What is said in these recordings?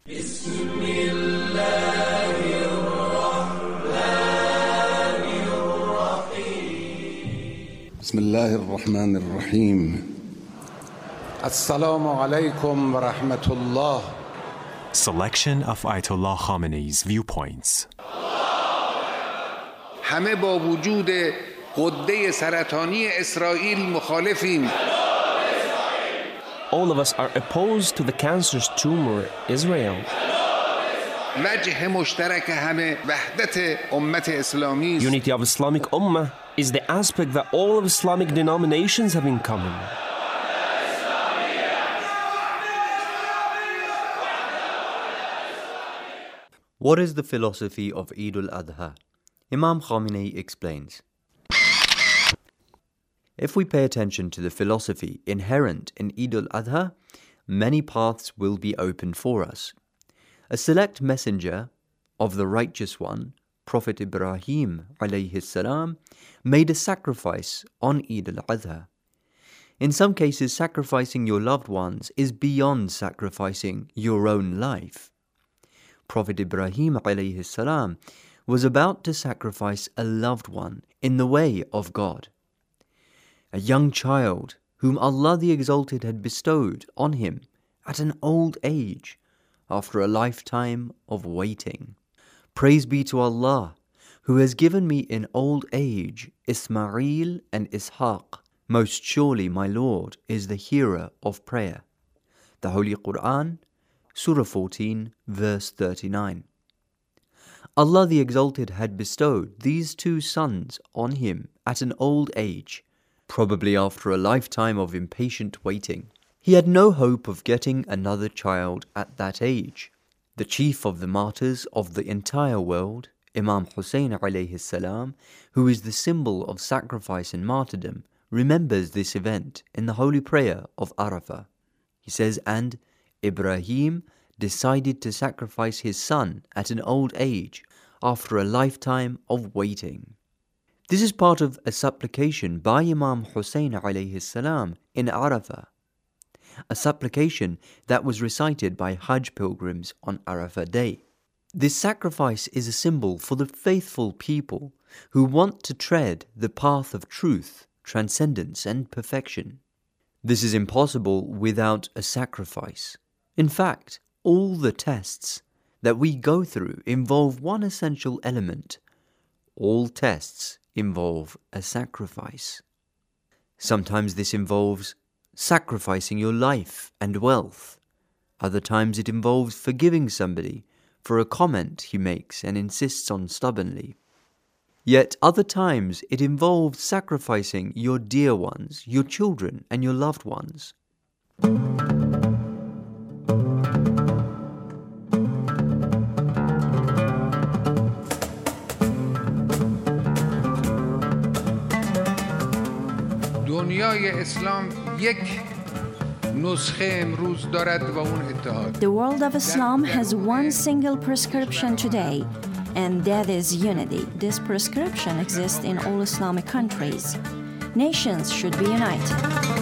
بسم الله الرحمن الرحیم. السلام علیکم و رحمت الله. Selection of Ayatollah Khamenei's viewpoints. همه با وجود غده سرطانی اسرائیل مخالفیم. All of us are opposed to the cancerous tumor Israel. وجه مشترک همه وحدت امت اسلامی است. Unity of Islamic Ummah is the aspect that all of Islamic denominations have in common. What is the philosophy of Eid al-Adha? Imam Khamenei explains. If we pay attention to the philosophy inherent in Eid al-Adha, many paths will be opened for us. A select messenger of the righteous one, Prophet Ibrahim alayhi salam, made a sacrifice on Eid al-Adha. In some cases, sacrificing your loved ones is beyond sacrificing your own life. Prophet Ibrahim alayhi salam was about to sacrifice a loved one in the way of God. A young child whom Allah the Exalted had bestowed on him at an old age after a lifetime of waiting. Praise be to Allah, who has given me in old age Ismail and Ishaq. Most surely my Lord is the hearer of prayer. The Holy Quran, Surah 14, verse 39. Allah the Exalted had bestowed these two sons on him at an old age, probably after a lifetime of impatient waiting. He had no hope of getting another child at that age. The chief of the martyrs of the entire world, Imam Hussein alayhi salam, who is the symbol of sacrifice and martyrdom, remembers this event in the holy prayer of Arafah. He says, and Ibrahim decided to sacrifice his son at an old age after a lifetime of waiting. This is part of a supplication by Imam Hussein alayhi salam in Arafah, a supplication that was recited by Hajj pilgrims on Arafah Day. This sacrifice is a symbol for the faithful people who want to tread the path of truth, transcendence and perfection. This is impossible without a sacrifice. In fact, all the tests that we go through involve one essential element. All tests involve a sacrifice. Sometimes this involves sacrificing your life and wealth. Other times it involves forgiving somebody for a comment he makes and insists on stubbornly. Yet other times it involves sacrificing your dear ones, your children and your loved ones. دنیای اسلام یک نسخه امروز دارد و اون اتحاد. The world of Islam has one single prescription today, and that is unity. This prescription exists in all Islamic countries. Nations should be united.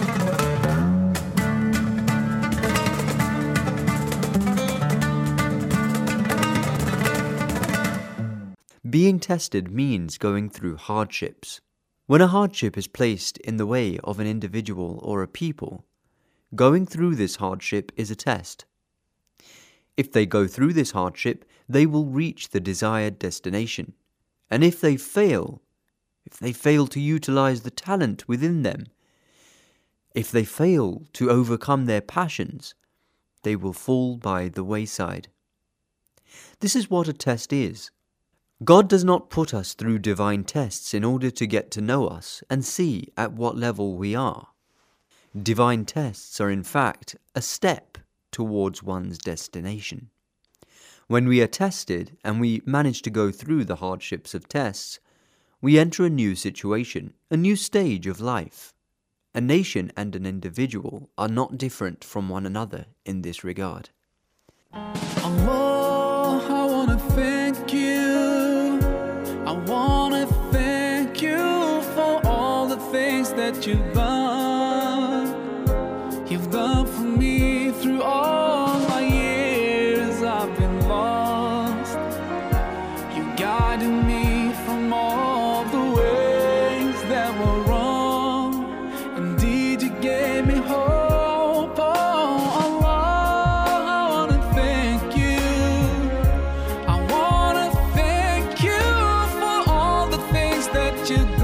Being tested means going through hardships. When a hardship is placed in the way of an individual or a people, going through this hardship is a test. If they go through this hardship, they will reach the desired destination. And if they fail to utilize the talent within them, if they fail to overcome their passions, they will fall by the wayside. This is what a test is. God does not put us through divine tests in order to get to know us and see at what level we are. Divine tests are in fact a step towards one's destination. When we are tested and we manage to go through the hardships of tests, we enter a new situation, a new stage of life. A nation and an individual are not different from one another in this regard. Allah, I want to thank you. I want to thank you for all the things that you've done. You've done for me through all my years of I've been lost. You guided me from all the ways that were wrong. Indeed, you gave me hope. Oh Allah, I wanna thank you. I wanna thank you for all the things that you